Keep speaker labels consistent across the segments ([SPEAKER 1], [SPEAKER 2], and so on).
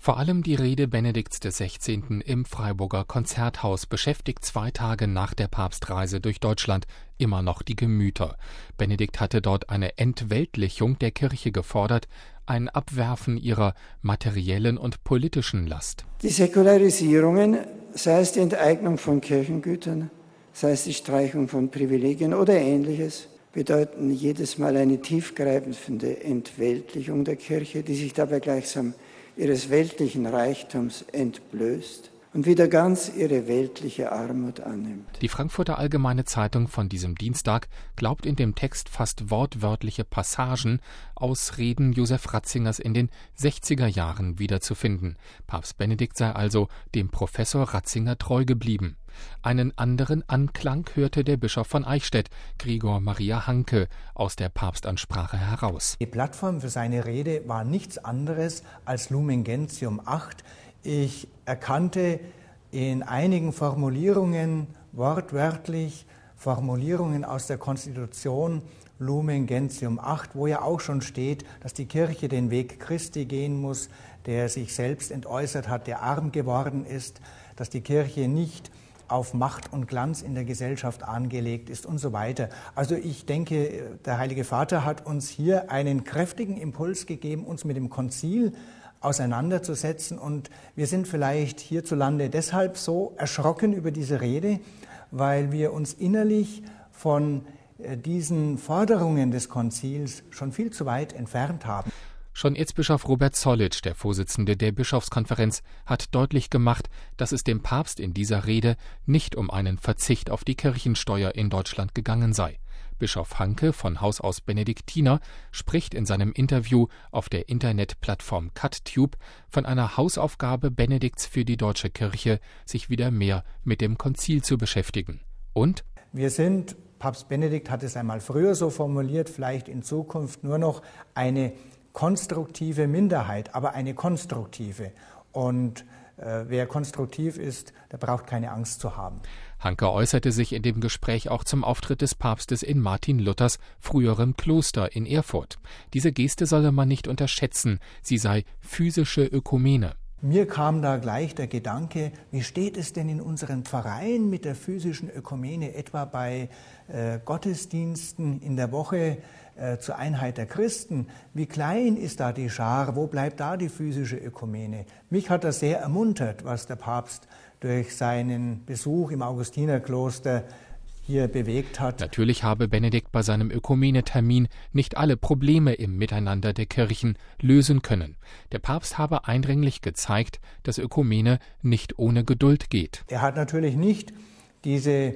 [SPEAKER 1] Vor allem die Rede Benedikts XVI. Im Freiburger Konzerthaus beschäftigt 2 Tage nach der Papstreise durch Deutschland immer noch die Gemüter. Benedikt hatte dort eine Entweltlichung der Kirche gefordert, ein Abwerfen ihrer materiellen und politischen Last.
[SPEAKER 2] Die Säkularisierungen, sei es die Enteignung von Kirchengütern, sei es die Streichung von Privilegien oder Ähnliches, bedeuten jedes Mal eine tiefgreifende Entweltlichung der Kirche, die sich dabei gleichsam ihres weltlichen Reichtums entblößt und wieder ganz ihre weltliche Armut annimmt.
[SPEAKER 1] Die Frankfurter Allgemeine Zeitung von diesem Dienstag glaubt in dem Text fast wortwörtliche Passagen aus Reden Josef Ratzingers in den 60er Jahren wiederzufinden. Papst Benedikt sei also dem Professor Ratzinger treu geblieben. Einen anderen Anklang hörte der Bischof von Eichstätt, Gregor Maria Hanke, aus der Papstansprache heraus.
[SPEAKER 3] Die Plattform für seine Rede war nichts anderes als Lumen Gentium 8. Ich erkannte in einigen Formulierungen, wortwörtlich Formulierungen aus der Konstitution Lumen Gentium 8, wo ja auch schon steht, dass die Kirche den Weg Christi gehen muss, der sich selbst entäußert hat, der arm geworden ist, dass die Kirche nicht auf Macht und Glanz in der Gesellschaft angelegt ist und so weiter. Also ich denke, der Heilige Vater hat uns hier einen kräftigen Impuls gegeben, uns mit dem Konzil auseinanderzusetzen. Und wir sind vielleicht hierzulande deshalb so erschrocken über diese Rede, weil wir uns innerlich von diesen Forderungen des Konzils schon viel zu weit entfernt haben.
[SPEAKER 1] Schon Erzbischof Robert Zollitsch, der Vorsitzende der Bischofskonferenz, hat deutlich gemacht, dass es dem Papst in dieser Rede nicht um einen Verzicht auf die Kirchensteuer in Deutschland gegangen sei. Bischof Hanke von Haus aus Benediktiner spricht in seinem Interview auf der Internetplattform CutTube von einer Hausaufgabe Benedikts für die deutsche Kirche, sich wieder mehr mit dem Konzil zu beschäftigen. Und?
[SPEAKER 3] Wir sind, Papst Benedikt hat es einmal früher so formuliert, vielleicht in Zukunft nur noch eine konstruktive Minderheit, aber eine konstruktive. Und wer konstruktiv ist, der braucht keine Angst zu haben.
[SPEAKER 1] Hanke äußerte sich in dem Gespräch auch zum Auftritt des Papstes in Martin Luthers früherem Kloster in Erfurt. Diese Geste solle man nicht unterschätzen, sie sei physische Ökumene.
[SPEAKER 3] Mir kam da gleich der Gedanke, wie steht es denn in unseren Pfarreien mit der physischen Ökumene, etwa bei Gottesdiensten in der Woche zur Einheit der Christen? Wie klein ist da die Schar? Wo bleibt da die physische Ökumene? Mich hat das sehr ermuntert, was der Papst durch seinen Besuch im Augustinerkloster hier bewegt hat.
[SPEAKER 1] Natürlich habe Benedikt bei seinem Ökumene-Termin nicht alle Probleme im Miteinander der Kirchen lösen können. Der Papst habe eindringlich gezeigt, dass Ökumene nicht ohne Geduld geht.
[SPEAKER 3] Er hat natürlich nicht diese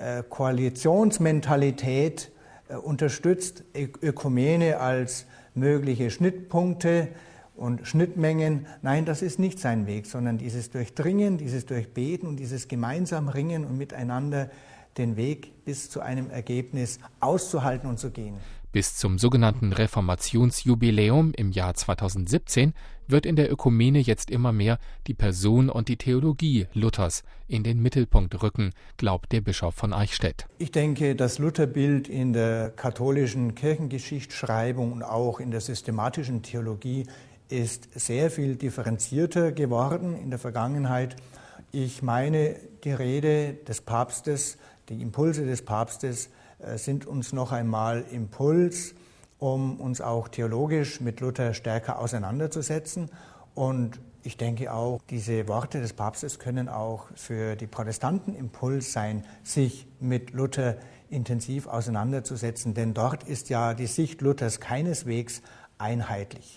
[SPEAKER 3] Koalitionsmentalität unterstützt, Ökumene als mögliche Schnittpunkte und Schnittmengen. Nein, das ist nicht sein Weg, sondern dieses Durchdringen, dieses Durchbeten und dieses gemeinsam Ringen und miteinander den Weg bis zu einem Ergebnis auszuhalten und zu gehen.
[SPEAKER 1] Bis zum sogenannten Reformationsjubiläum im Jahr 2017 wird in der Ökumene jetzt immer mehr die Person und die Theologie Luthers in den Mittelpunkt rücken, glaubt der Bischof von Eichstätt.
[SPEAKER 3] Ich denke, das Lutherbild in der katholischen Kirchengeschichtsschreibung und auch in der systematischen Theologie ist sehr viel differenzierter geworden in der Vergangenheit. Ich meine, die Rede des Papstes, die Impulse des Papstes sind uns noch einmal Impuls, um uns auch theologisch mit Luther stärker auseinanderzusetzen. Und ich denke auch, diese Worte des Papstes können auch für die Protestanten Impuls sein, sich mit Luther intensiv auseinanderzusetzen. Denn dort ist ja die Sicht Luthers keineswegs einheitlich.